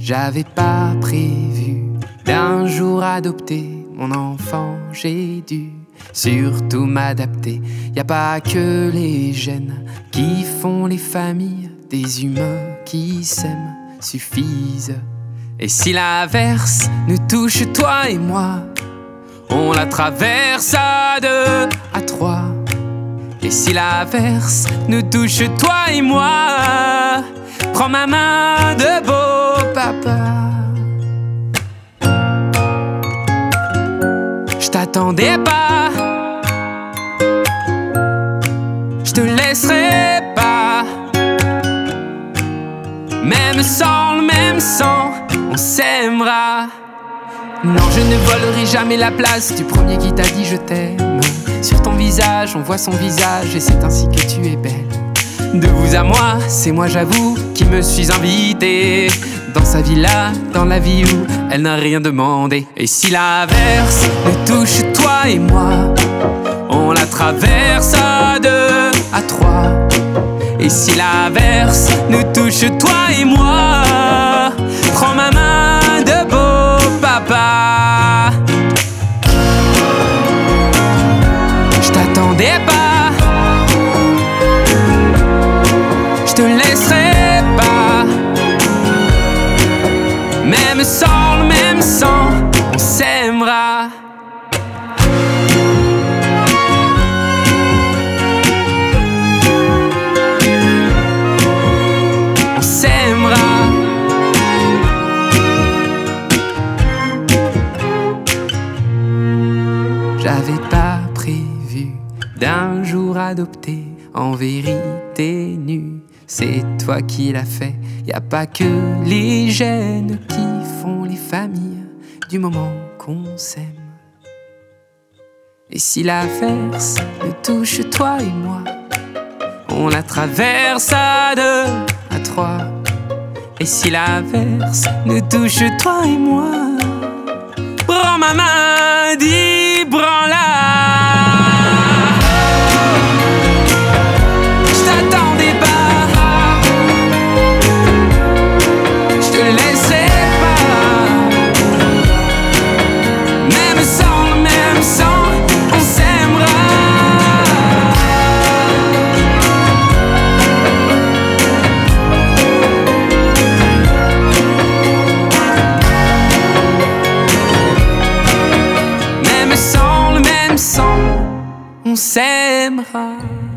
J'avais pas prévu d'un jour adopter mon enfant, j'ai dû surtout m'adapter. Y a pas que les gènes qui font les familles, des humains qui s'aiment suffisent. Et si l'averse nous touche toi et moi, on la traverse à deux, à trois. Et si l'averse nous touche toi et moi, prends ma main de beau papa. Je t'attendais pas, je te laisserai pas. Même sans le même sang, on s'aimera. Non, je ne volerai jamais la place du premier qui t'a dit je t'aime. Sur ton visage, on voit son visage et c'est ainsi que tu es belle. De vous à moi, c'est moi j'avoue qui me suis invité dans sa villa, dans la vie où elle n'a rien demandé. Et si l'averse nous touche toi et moi, on la traverse à deux, à trois. Et si l'averse nous touche toi et moi, prends ma main de beau papa. Je t'attendais pas, je te laisserai pas. Même sans le même sang, on s'aimera. On s'aimera. J'avais pas prévu d'un jour adopter, en vérité nue. C'est toi qui l'as fait. Y a pas que les gènes qui font les familles du moment qu'on s'aime. Et si l'averse nous touche toi et moi, on la traverse à deux, à trois. Et si l'averse nous touche toi et moi, prends ma main, dis prends-la. Je t'attendais pas, je te laisserai pas. Même sans le même sang, on s'aimera. Même sans le même sang, on s'aimera.